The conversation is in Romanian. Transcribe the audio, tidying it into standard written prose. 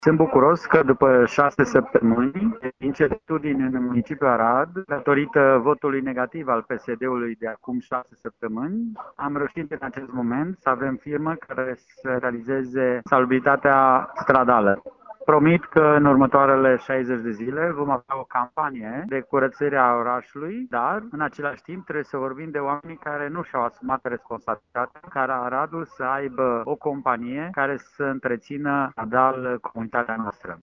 Sunt bucuros că după 6 săptămâni de incertitudini în municipiul Arad, datorită votului negativ al PSD-ului de acum 6 săptămâni, am reușit în acest moment să avem firmă care să realizeze salubritatea stradală. Promit că în următoarele 60 de zile vom avea o campanie de curățire a orașului, dar în același timp trebuie să vorbim de oamenii care nu și-au asumat responsabilitatea, care Aradul să aibă o companie care să întrețină comunitatea noastră.